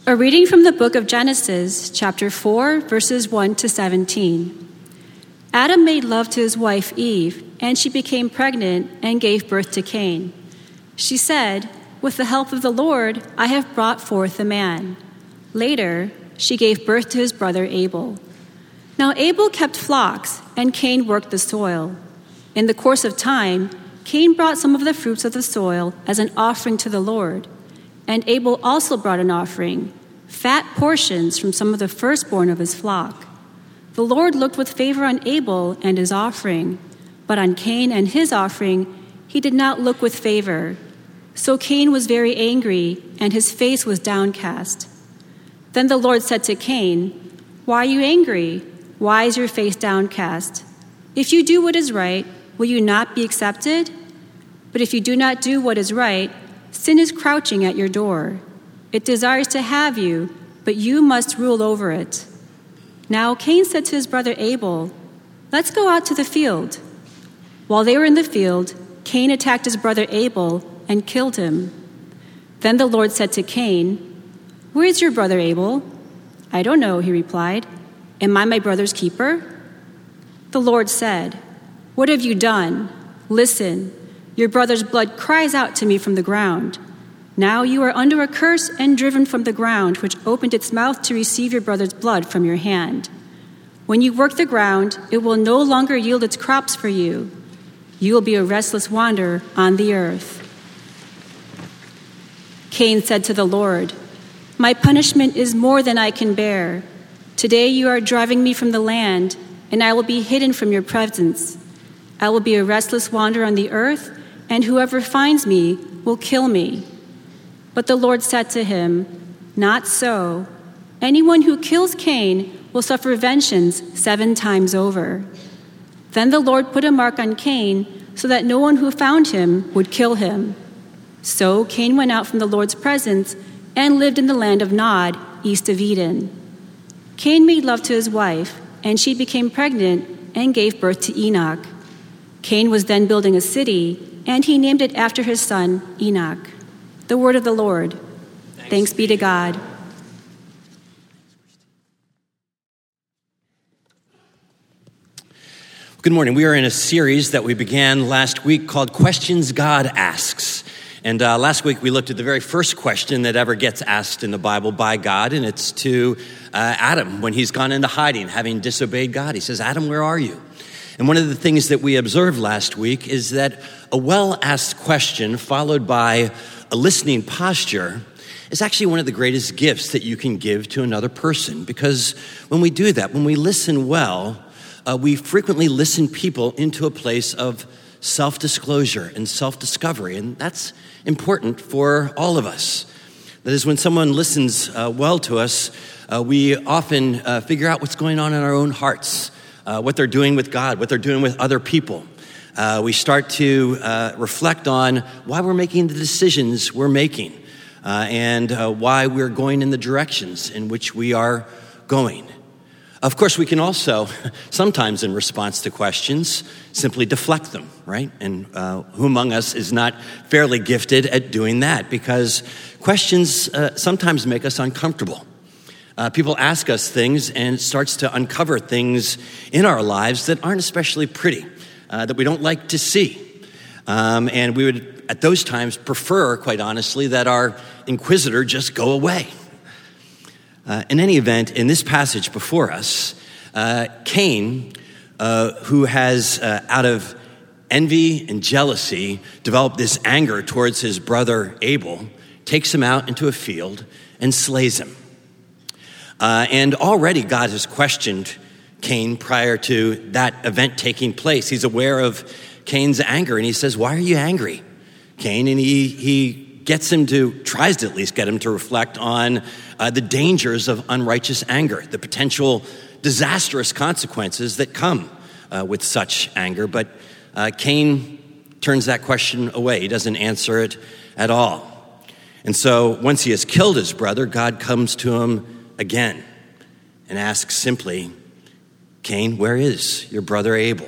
A reading from the book of Genesis, chapter 4, verses 1 to 17. Adam made love to his wife Eve, and she became pregnant and gave birth to Cain. She said, "With the help of the Lord, I have brought forth a man." Later, she gave birth to his brother Abel. Now Abel kept flocks, and Cain worked the soil. In the course of time, Cain brought some of the fruits of the soil as an offering to the Lord. And Abel also brought an offering, fat portions from some of the firstborn of his flock. The Lord looked with favor on Abel and his offering, but on Cain and his offering he did not look with favor. So Cain was very angry, and his face was downcast. Then the Lord said to Cain, "Why are you angry? Why is your face downcast? If you do what is right, will you not be accepted? But if you do not do what is right, sin is crouching at your door. It desires to have you, but you must rule over it." Now Cain said to his brother Abel, "Let's go out to the field." While they were in the field, Cain attacked his brother Abel and killed him. Then the Lord said to Cain, "Where is your brother Abel?" "I don't know," he replied. "Am I my brother's keeper?" The Lord said, "What have you done? Listen, your brother's blood cries out to me from the ground. Now you are under a curse and driven from the ground, which opened its mouth to receive your brother's blood from your hand. When you work the ground, it will no longer yield its crops for you. You will be a restless wanderer on the earth." Cain said to the Lord, "My punishment is more than I can bear. Today you are driving me from the land, and I will be hidden from your presence. I will be a restless wanderer on the earth, and whoever finds me will kill me." But the Lord said to him, "Not so. Anyone who kills Cain will suffer vengeance 7 times over." Then the Lord put a mark on Cain so that no one who found him would kill him. So Cain went out from the Lord's presence and lived in the land of Nod, east of Eden. Cain made love to his wife, and she became pregnant and gave birth to Enoch. Cain was then building a city, and he named it after his son, Enoch. The word of the Lord. Thanks be to God. Good morning. We are in a series that we began last week called Questions God Asks. And last week we looked at the very first question that ever gets asked in the Bible by God, and it's to Adam when he's gone into hiding, having disobeyed God. He says, "Adam, where are you?" And one of the things that we observed last week is that a well-asked question followed by a listening posture is actually one of the greatest gifts that you can give to another person. Because when we do that, when we listen well, we frequently listen people into a place of self-disclosure and self-discovery. And that's important for all of us. That is, when someone listens well to us, we often figure out what's going on in our own hearts, what they're doing with God, what they're doing with other people. We start to reflect on why we're making the decisions we're making and why we're going in the directions in which we are going. Of course, we can also, sometimes in response to questions, simply deflect them, right? And who among us is not fairly gifted at doing that? Because questions sometimes make us uncomfortable. People ask us things, and it starts to uncover things in our lives that aren't especially pretty, that we don't like to see. And we would, at those times, prefer, quite honestly, that our inquisitor just go away. In any event, in this passage before us, Cain, who has, out of envy and jealousy, developed this anger towards his brother Abel, takes him out into a field and slays him. And already God has questioned Cain prior to that event taking place. He's aware of Cain's anger, and he says, "Why are you angry, Cain?" And he tries to at least get him to reflect on the dangers of unrighteous anger, the potential disastrous consequences that come with such anger. But Cain turns that question away. He doesn't answer it at all. And so once he has killed his brother, God comes to him again and asks simply, "Cain, where is your brother Abel?"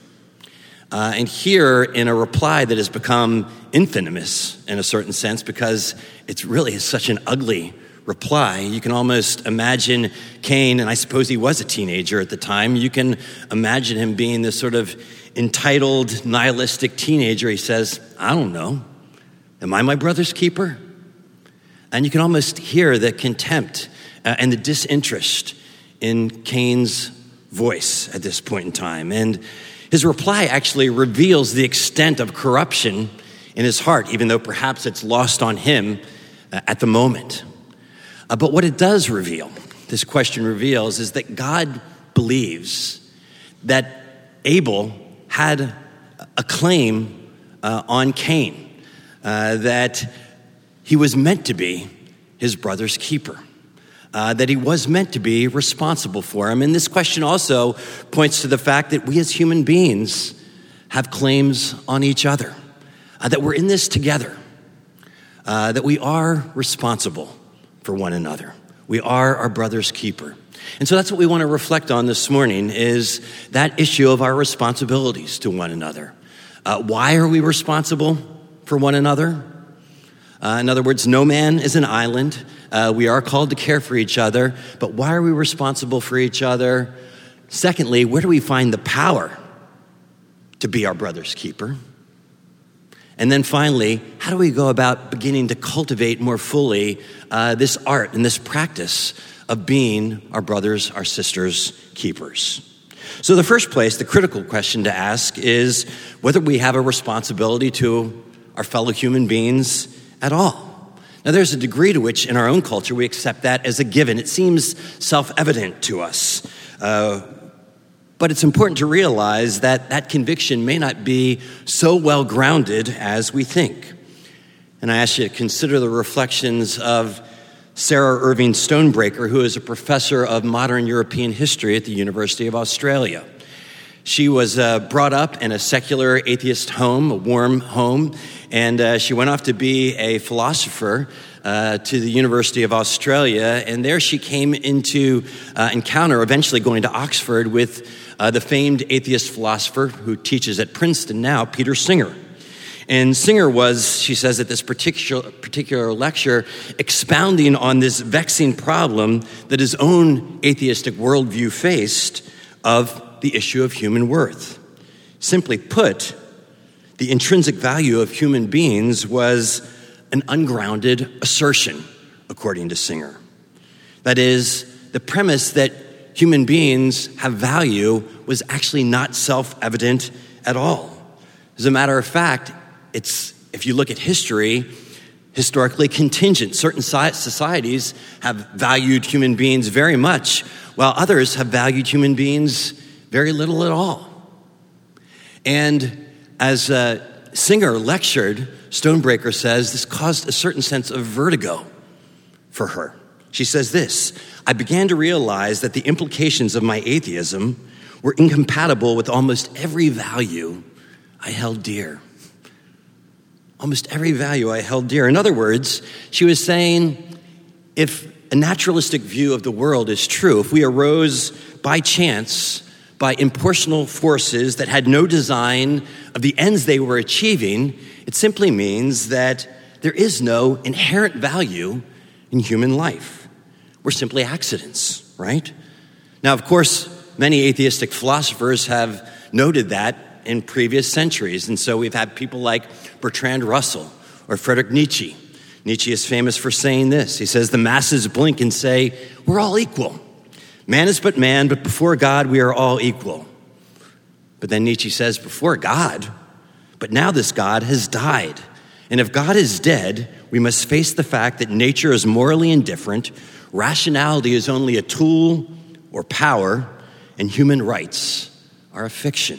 And here, in a reply that has become infamous in a certain sense, because it's really such an ugly reply. You can almost imagine Cain, and I suppose he was a teenager at the time. You can imagine him being this sort of entitled, nihilistic teenager. He says, I don't know. Am I my brother's keeper? And you can almost hear the contempt and the disinterest in Cain's voice at this point in time. And his reply actually reveals the extent of corruption in his heart, even though perhaps it's lost on him at the moment. But what it does reveal, this question reveals, is that God believes that Abel had a claim on Cain, that he was meant to be his brother's keeper, that he was meant to be responsible for him. And this question also points to the fact that we as human beings have claims on each other, that we're in this together, that we are responsible for one another. We are our brother's keeper. And so that's what we want to reflect on this morning, is that issue of our responsibilities to one another. Why are we responsible for one another? In other words, no man is an island. We are called to care for each other, but why are we responsible for each other? Secondly, where do we find the power to be our brother's keeper? And then finally, how do we go about beginning to cultivate more fully this art and this practice of being our brothers, our sisters' keepers? So the first place, the critical question to ask is whether we have a responsibility to our fellow human beings at all. Now, there's a degree to which in our own culture we accept that as a given. It seems self-evident to us. But it's important to realize that that conviction may not be so well grounded as we think. And I ask you to consider the reflections of Sarah Irving Stonebreaker, who is a professor of modern European history at the University of Australia. She was brought up in a secular atheist home, a warm home, and she went off to be a philosopher to the University of Australia, and there she came into encounter, eventually going to Oxford, with the famed atheist philosopher who teaches at Princeton now, Peter Singer. And Singer was, she says at this particular lecture, expounding on this vexing problem that his own atheistic worldview faced of the issue of human worth. Simply put, the intrinsic value of human beings was an ungrounded assertion, according to Singer. That is, the premise that human beings have value was actually not self-evident at all. As a matter of fact, it's, if you look at history, historically contingent. Certain societies have valued human beings very much, while others have valued human beings very little at all. And as Singer lectured, Stonebreaker says this caused a certain sense of vertigo for her. She says this: I began to realize that the implications of my atheism were incompatible with almost every value I held dear. Almost every value I held dear. In other words, she was saying, if a naturalistic view of the world is true, if we arose by chance, by impersonal forces that had no design of the ends they were achieving, it simply means that there is no inherent value in human life. We're simply accidents, right? Now, of course, many atheistic philosophers have noted that in previous centuries. And so we've had people like Bertrand Russell or Friedrich Nietzsche. Nietzsche is famous for saying this. He says, the masses blink and say, we're all equal. Man is but man, but before God, we are all equal. But then Nietzsche says, before God? But now this God has died. And if God is dead, we must face the fact that nature is morally indifferent, rationality is only a tool or power, and human rights are a fiction.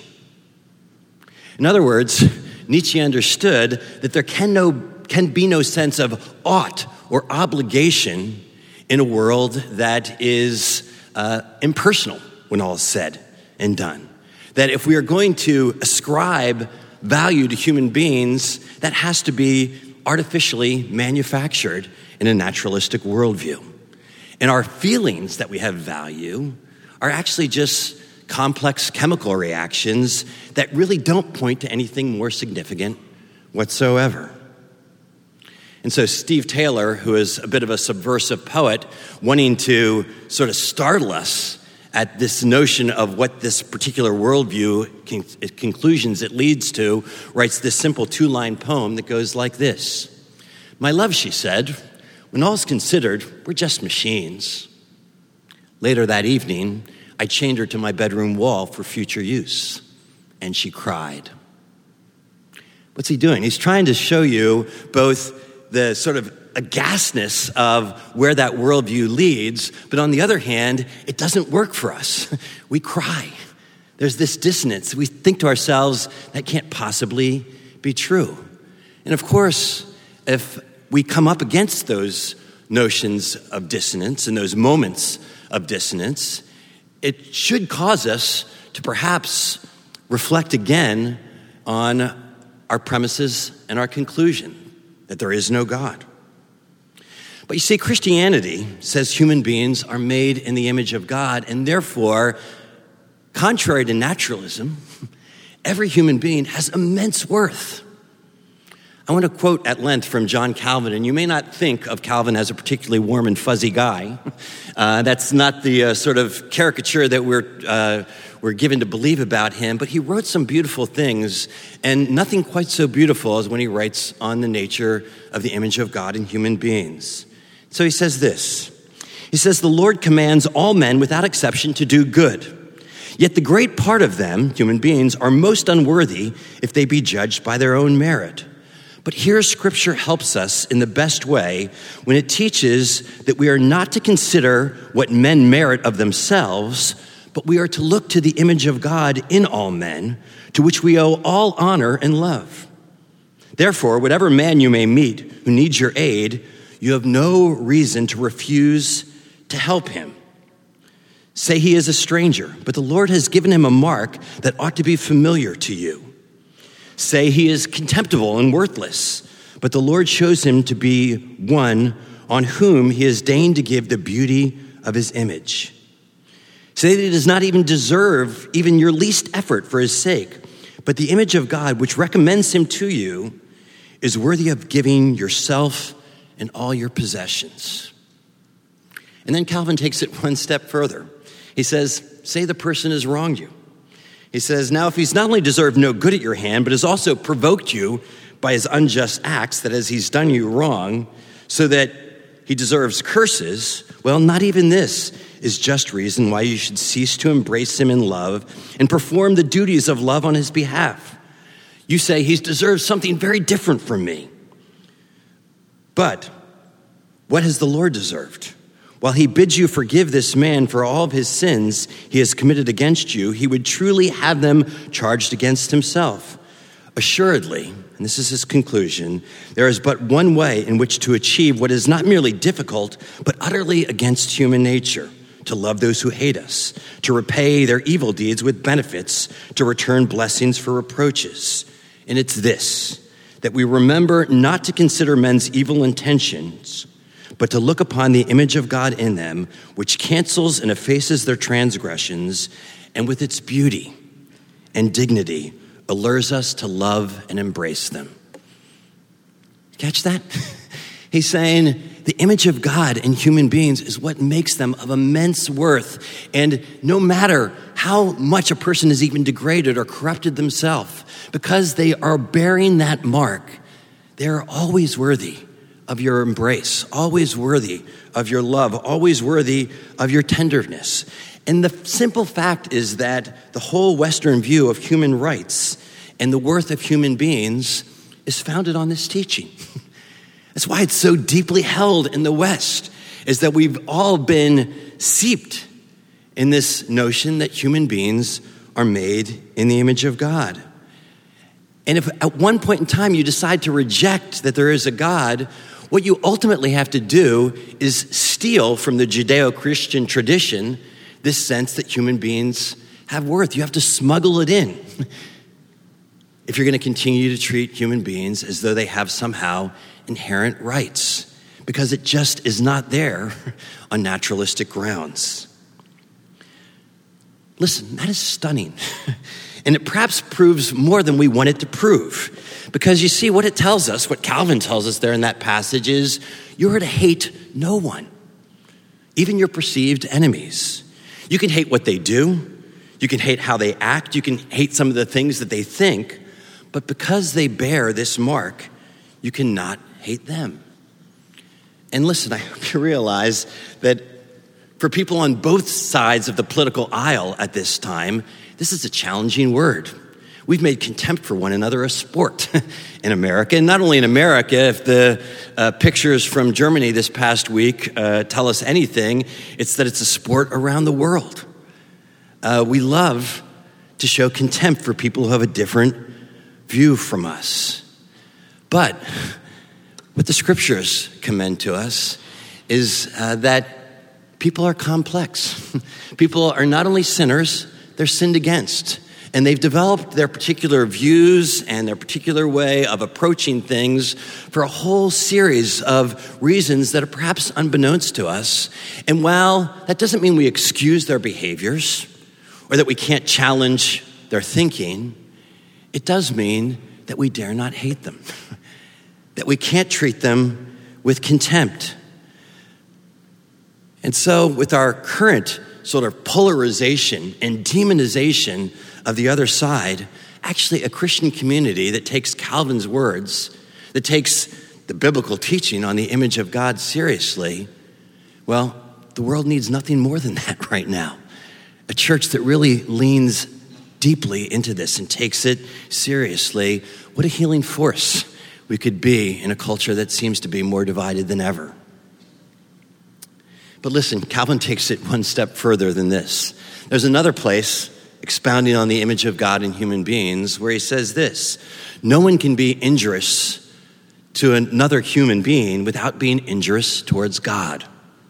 In other words, Nietzsche understood that there can be no sense of ought or obligation in a world that is impersonal when all is said and done. That if we are going to ascribe value to human beings, that has to be artificially manufactured in a naturalistic worldview. And our feelings that we have value are actually just complex chemical reactions that really don't point to anything more significant whatsoever. And so Steve Taylor, who is a bit of a subversive poet, wanting to sort of startle us at this notion of what this particular worldview conclusions it leads to, writes this simple 2-line poem that goes like this. "My love," she said, "when all's considered, we're just machines." Later that evening, I chained her to my bedroom wall for future use, and she cried. What's he doing? He's trying to show you both the sort of aghastness of where that worldview leads, but on the other hand, it doesn't work for us. We cry. There's this dissonance. We think to ourselves, that can't possibly be true. And of course, if we come up against those notions of dissonance and those moments of dissonance, it should cause us to perhaps reflect again on our premises and our conclusion that there is no God. But you see, Christianity says human beings are made in the image of God, and therefore, contrary to naturalism, every human being has immense worth. I want to quote at length from John Calvin, and you may not think of Calvin as a particularly warm and fuzzy guy. That's not the sort of caricature that we're given to believe about him, but he wrote some beautiful things, and nothing quite so beautiful as when he writes on the nature of the image of God in human beings. So he says this. He says, "The Lord commands all men without exception to do good. Yet the great part of them, human beings, are most unworthy if they be judged by their own merit. But here Scripture helps us in the best way when it teaches that we are not to consider what men merit of themselves, but we are to look to the image of God in all men, to which we owe all honor and love. Therefore, whatever man you may meet who needs your aid, you have no reason to refuse to help him. Say he is a stranger, but the Lord has given him a mark that ought to be familiar to you. Say he is contemptible and worthless, but the Lord shows him to be one on whom he has deigned to give the beauty of his image. Say that he does not even deserve even your least effort for his sake, but the image of God, which recommends him to you, is worthy of giving yourself and all your possessions." And then Calvin takes it one step further. He says, say the person has wronged you. He says, now if he's not only deserved no good at your hand, but has also provoked you by his unjust acts, that as he's done you wrong, so that he deserves curses, well, not even this is just reason why you should cease to embrace him in love and perform the duties of love on his behalf. You say he's deserved something very different from me. But what has the Lord deserved? While he bids you forgive this man for all of his sins he has committed against you, he would truly have them charged against himself. Assuredly, and this is his conclusion, there is but one way in which to achieve what is not merely difficult, but utterly against human nature: to love those who hate us, to repay their evil deeds with benefits, to return blessings for reproaches. And it's this, that we remember not to consider men's evil intentions, but to look upon the image of God in them, which cancels and effaces their transgressions, and with its beauty and dignity allures us to love and embrace them. Catch that? He's saying the image of God in human beings is what makes them of immense worth. And no matter how much a person is even degraded or corrupted themselves, because they are bearing that mark, they're always worthy of your embrace, always worthy of your love, always worthy of your tenderness. And the simple fact is that the whole Western view of human rights and the worth of human beings is founded on this teaching. That's why it's so deeply held in the West, is that we've all been seeped in this notion that human beings are made in the image of God. And if at one point in time you decide to reject that there is a God, what you ultimately have to do is steal from the Judeo-Christian tradition this sense that human beings have worth. You have to smuggle it in if you're going to continue to treat human beings as though they have somehow inherent rights, because it just is not there on naturalistic grounds. Listen, that is stunning. And it perhaps proves more than we want it to prove. Because you see, what it tells us, what Calvin tells us there in that passage is, you are to hate no one, even your perceived enemies. You can hate what they do. You can hate how they act. You can hate some of the things that they think. But because they bear this mark, you cannot hate them. And listen, I hope you realize that for people on both sides of the political aisle at this time, this is a challenging word. We've made contempt for one another a sport in America. And not only in America, if the pictures from Germany this past week tell us anything, it's that it's a sport around the world. We love to show contempt for people who have a different view from us. But what the scriptures commend to us is that people are complex. People are not only sinners, they're sinned against. And they've developed their particular views and their particular way of approaching things for a whole series of reasons that are perhaps unbeknownst to us. And while that doesn't mean we excuse their behaviors or that we can't challenge their thinking, it does mean that we dare not hate them, that we can't treat them with contempt. And so with our current sort of polarization and demonization of the other side, actually a Christian community that takes Calvin's words, that takes the biblical teaching on the image of God seriously, well, the world needs nothing more than that right now. A church that really leans deeply into this and takes it seriously. What a healing force we could be in a culture that seems to be more divided than ever. But listen, Calvin takes it one step further than this. There's another place expounding on the image of God in human beings where he says this: no one can be injurious to another human being without being injurious towards God.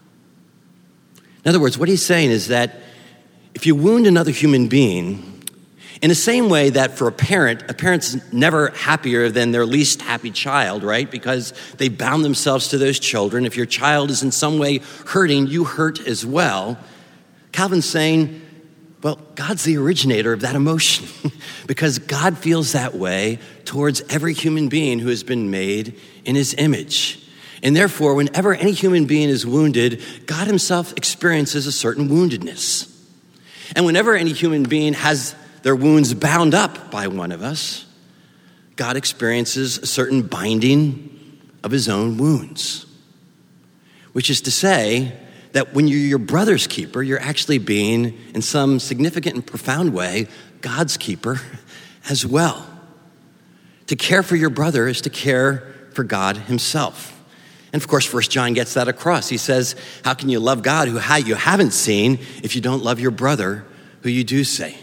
In other words, what he's saying is that if you wound another human being, in the same way that for a parent's never happier than their least happy child, right? Because they bound themselves to those children. If your child is in some way hurting, you hurt as well. Calvin's saying, well, God's the originator of that emotion because God feels that way towards every human being who has been made in his image. And therefore, whenever any human being is wounded, God himself experiences a certain woundedness. And whenever any human being has their wounds bound up by one of us, God experiences a certain binding of his own wounds. Which is to say that when you're your brother's keeper, you're actually being, in some significant and profound way, God's keeper as well. To care for your brother is to care for God himself. And of course, 1 John gets that across. He says, how can you love God who you haven't seen if you don't love your brother who you do see?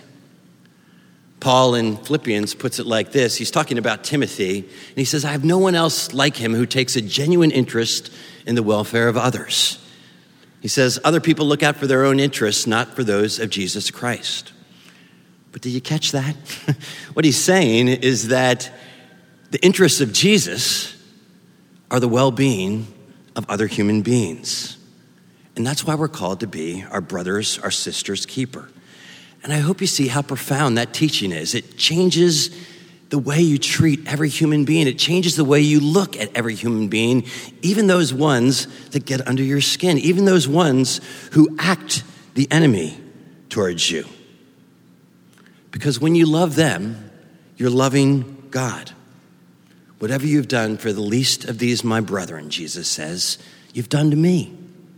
Paul in Philippians puts it like this. He's talking about Timothy, and he says, I have no one else like him who takes a genuine interest in the welfare of others. He says, other people look out for their own interests, not for those of Jesus Christ. But did you catch that? What he's saying is that the interests of Jesus are the well-being of other human beings. And that's why we're called to be our brother's, our sister's keeper. And I hope you see how profound that teaching is. It changes the way you treat every human being. It changes the way you look at every human being, even those ones that get under your skin, even those ones who act the enemy towards you. Because when you love them, you're loving God. Whatever you've done for the least of these, my brethren, Jesus says, you've done to me.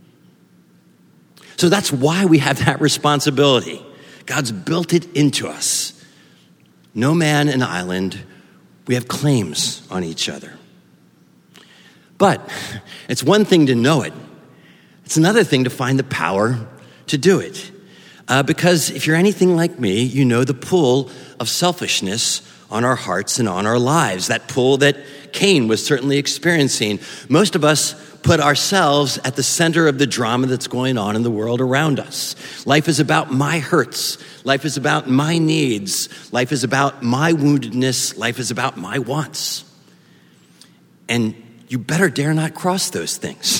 So that's why we have that responsibility. God's built it into us. No man an island. We have claims on each other. But it's one thing to know it. It's another thing to find the power to do it. Because if you're anything like me, you know the pull of selfishness on our hearts and on our lives. That pull that Cain was certainly experiencing. Most of us put ourselves at the center of the drama that's going on in the world around us. Life is about my hurts. Life is about my needs. Life is about my woundedness. Life is about my wants. And you better dare not cross those things.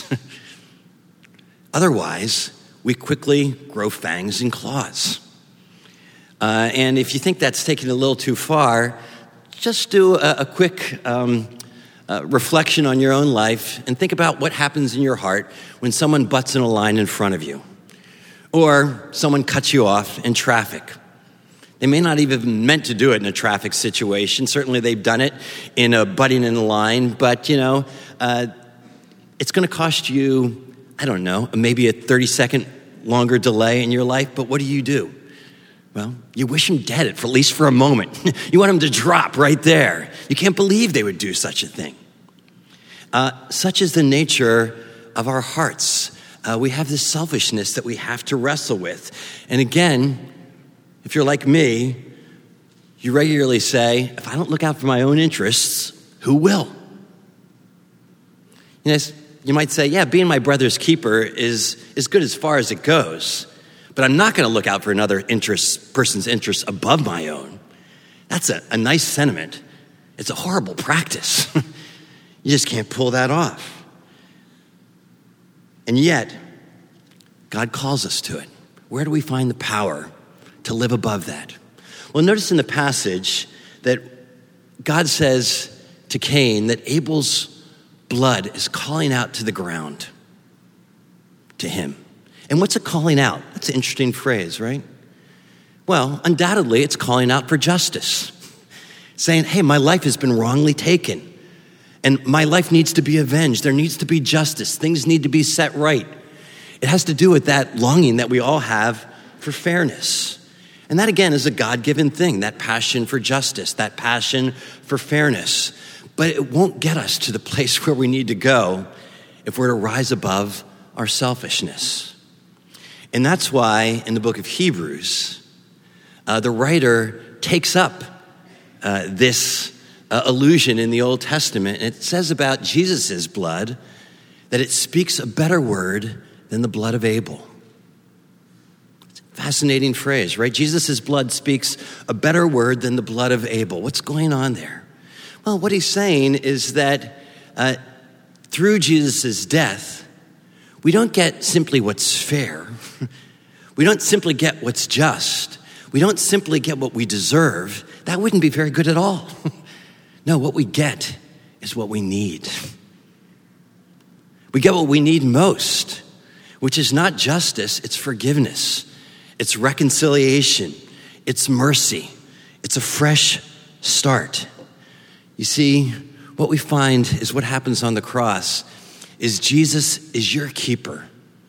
Otherwise, we quickly grow fangs and claws. And if you think that's taken a little too far, just do a quick reflection on your own life and think about what happens in your heart when someone butts in a line in front of you or someone cuts you off in traffic. They may not even meant to do it in a traffic situation. Certainly they've done it in a butting in a line, but it's going to cost you, I don't know, maybe a 30-second longer delay in your life, but what do? Well, you wish them dead for at least for a moment. You want them to drop right there. You can't believe they would do such a thing. Such is the nature of our hearts. We have this selfishness that we have to wrestle with. And again, if you're like me, you regularly say, if I don't look out for my own interests, who will? You might say, yeah, being my brother's keeper is good as far as it goes, but I'm not going to look out for another person's interests above my own. That's a nice sentiment. It's a horrible practice. You just can't pull that off. And yet, God calls us to it. Where do we find the power to live above that? Well, notice in the passage that God says to Cain that Abel's blood is calling out to the ground to him. And what's it calling out? That's an interesting phrase, right? Well, undoubtedly, it's calling out for justice. Saying, hey, my life has been wrongly taken. And my life needs to be avenged. There needs to be justice. Things need to be set right. It has to do with that longing that we all have for fairness. And that, again, is a God-given thing, that passion for justice, that passion for fairness. But it won't get us to the place where we need to go if we're to rise above our selfishness. And that's why in the book of Hebrews, the writer takes up this allusion in the Old Testament. And it says about Jesus' blood that it speaks a better word than the blood of Abel. It's a fascinating phrase, right? Jesus' blood speaks a better word than the blood of Abel. What's going on there? Well, what he's saying is that through Jesus' death, we don't get simply what's fair. We don't simply get what's just. We don't simply get what we deserve. That wouldn't be very good at all. No, what we get is what we need. We get what we need most, which is not justice, it's forgiveness. It's reconciliation. It's mercy. It's a fresh start. You see, what we find is what happens on the cross is Jesus is your keeper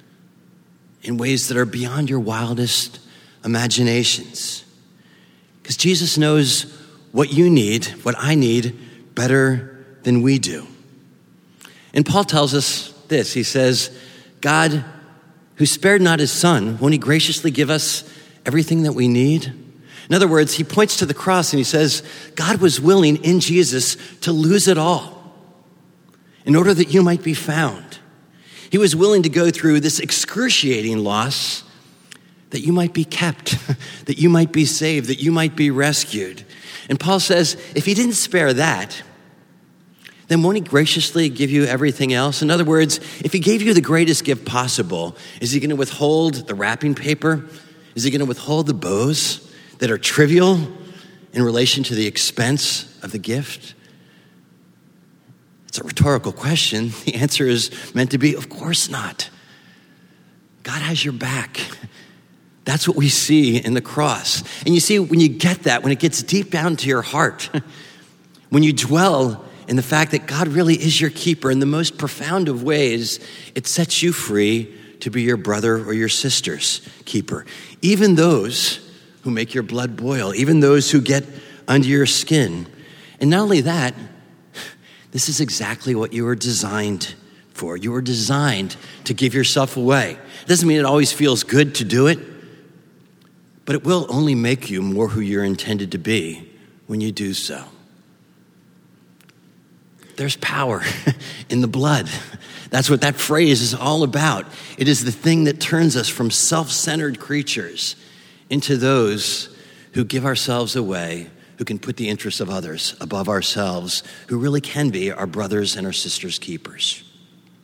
in ways that are beyond your wildest imaginations. Because Jesus knows what you need, what I need, better than we do. And Paul tells us this. He says, God, who spared not his son, won't he graciously give us everything that we need? In other words, he points to the cross and he says, God was willing in Jesus to lose it all in order that you might be found. He was willing to go through this excruciating loss that you might be kept, that you might be saved, that you might be rescued. And Paul says, if he didn't spare that, then won't he graciously give you everything else? In other words, if he gave you the greatest gift possible, is he going to withhold the wrapping paper? Is he going to withhold the bows that are trivial in relation to the expense of the gift? It's a rhetorical question. The answer is meant to be, of course not. God has your back. That's what we see in the cross. And you see, when you get that, when it gets deep down to your heart, when you dwell in the fact that God really is your keeper in the most profound of ways, it sets you free to be your brother or your sister's keeper. Even those who make your blood boil, even those who get under your skin. And not only that, this is exactly what you were designed for. You were designed to give yourself away. It doesn't mean it always feels good to do it, but it will only make you more who you're intended to be when you do so. There's power in the blood. That's what that phrase is all about. It is the thing that turns us from self-centered creatures into those who give ourselves away, who can put the interests of others above ourselves, who really can be our brothers and our sisters' keepers.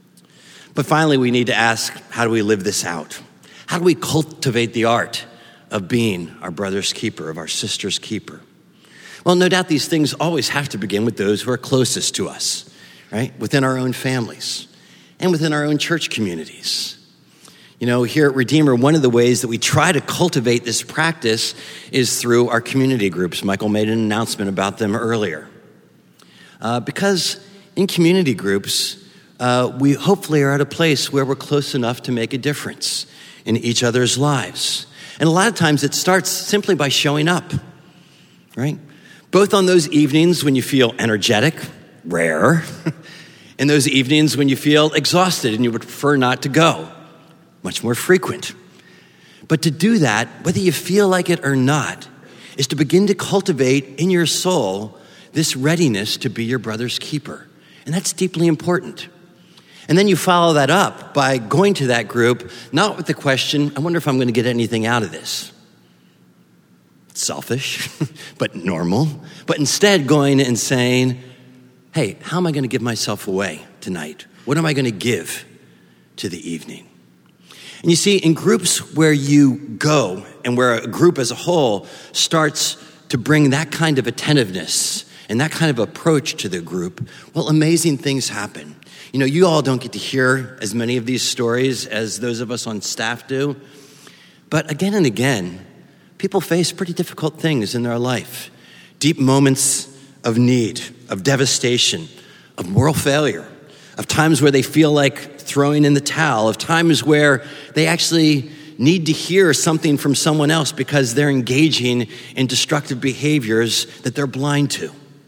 But finally, we need to ask, how do we live this out? How do we cultivate the art of being our brother's keeper, of our sister's keeper? Well, no doubt these things always have to begin with those who are closest to us, right? Within our own families and within our own church communities. You know, here at Redeemer, one of the ways that we try to cultivate this practice is through our community groups. Michael made an announcement about them earlier. Because in community groups, we hopefully are at a place where we're close enough to make a difference in each other's lives. And a lot of times it starts simply by showing up, right? Both on those evenings when you feel energetic, rare, and those evenings when you feel exhausted and you would prefer not to go, much more frequent. But to do that, whether you feel like it or not, is to begin to cultivate in your soul this readiness to be your brother's keeper. And that's deeply important. And then you follow that up by going to that group, not with the question, I wonder if I'm going to get anything out of this. Selfish, but normal. But instead going and saying, hey, how am I going to give myself away tonight? What am I going to give to the evening? And you see, in groups where you go and where a group as a whole starts to bring that kind of attentiveness and that kind of approach to the group, well, amazing things happen. You know, you all don't get to hear as many of these stories as those of us on staff do. But again and again, people face pretty difficult things in their life. Deep moments of need, of devastation, of moral failure, of times where they feel like throwing in the towel, of times where they actually need to hear something from someone else because they're engaging in destructive behaviors that they're blind to.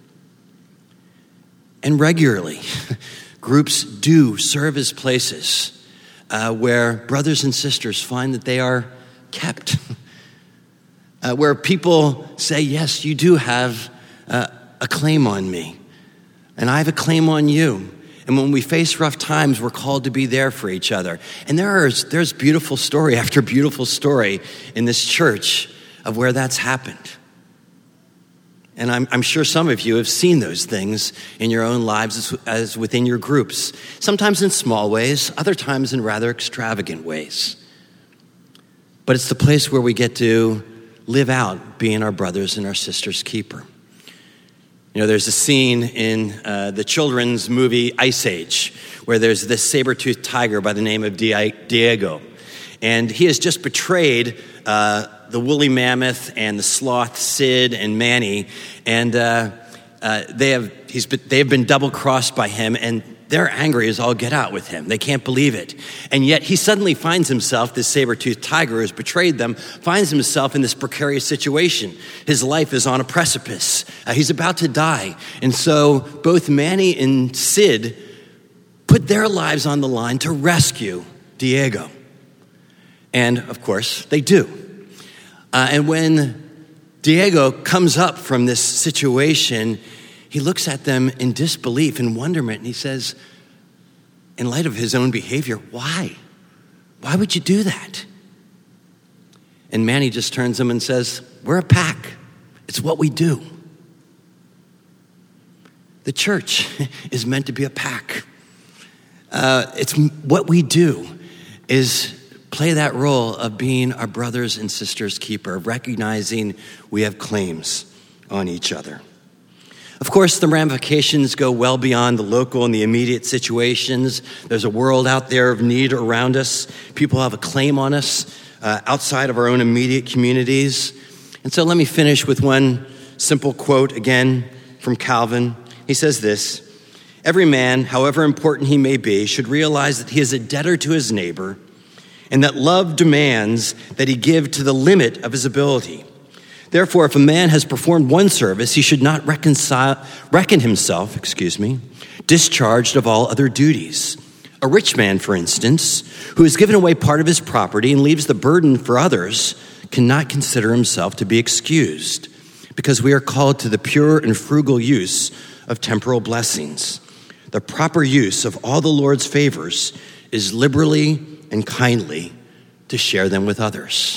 And regularly, groups do serve as places where brothers and sisters find that they are kept, where people say, yes, you do have a claim on me, and I have a claim on you. And when we face rough times, we're called to be there for each other. And there's beautiful story after beautiful story in this church of where that's happened. And I'm sure some of you have seen those things in your own lives as within your groups, sometimes in small ways, other times in rather extravagant ways. But it's the place where we get to live out being our brothers and our sisters' keeper. You know, there's a scene in the children's movie Ice Age where there's this saber-toothed tiger by the name of Diego. And he has just betrayed the woolly mammoth and the sloth Sid and Manny. And they have been double-crossed by him, and they're angry as all get out with him. They can't believe it. And yet he suddenly finds himself, this saber-toothed tiger who has betrayed them, finds himself in this precarious situation. His life is on a precipice. He's about to die. And so both Manny and Sid put their lives on the line to rescue Diego. And of course, they do. And when Diego comes up from this situation, he looks at them in disbelief and wonderment, and he says, in light of his own behavior, why? Why would you do that? And Manny just turns to him and says, we're a pack. It's what we do. The church is meant to be a pack. It's what we do is play that role of being our brothers and sisters' keeper, of recognizing we have claims on each other. Of course, the ramifications go well beyond the local and the immediate situations. There's a world out there of need around us. People have a claim on us outside of our own immediate communities. And so let me finish with one simple quote again from Calvin. He says this: every man, however important he may be, should realize that he is a debtor to his neighbor, and that love demands that he give to the limit of his ability. Therefore, if a man has performed one service, he should not reckon himself, discharged of all other duties. A rich man, for instance, who has given away part of his property and leaves the burden for others, cannot consider himself to be excused, because we are called to the pure and frugal use of temporal blessings. The proper use of all the Lord's favors is liberally and kindly to share them with others.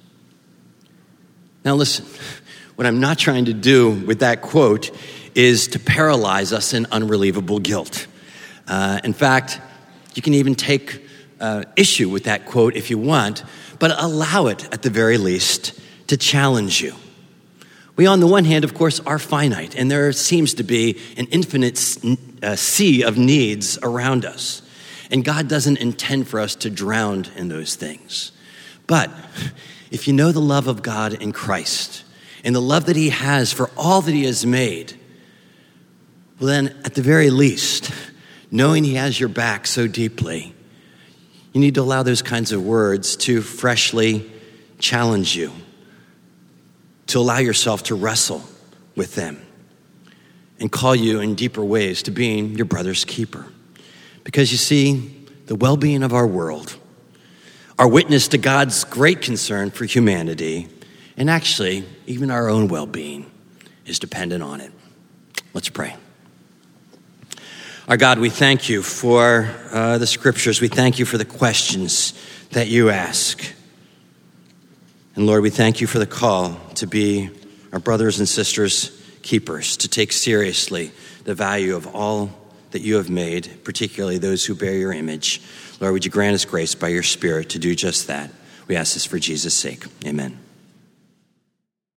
Now listen, what I'm not trying to do with that quote is to paralyze us in unrelievable guilt. In fact, you can even take issue with that quote if you want, but allow it at the very least to challenge you. We, on the one hand, of course, are finite, and there seems to be an infinite sea of needs around us. And God doesn't intend for us to drown in those things. But if you know the love of God in Christ and the love that he has for all that he has made, well then, at the very least, knowing he has your back so deeply, you need to allow those kinds of words to freshly challenge you, to allow yourself to wrestle with them and call you in deeper ways to being your brother's keeper. Because you see, the well-being of our world, our witness to God's great concern for humanity, and actually even our own well-being is dependent on it. Let's pray. Our God, we thank you for the scriptures. We thank you for the questions that you ask. And Lord, we thank you for the call to be our brothers and sisters' keepers, to take seriously the value of all that you have made, particularly those who bear your image. Lord, would you grant us grace by your Spirit to do just that? We ask this for Jesus' sake. Amen.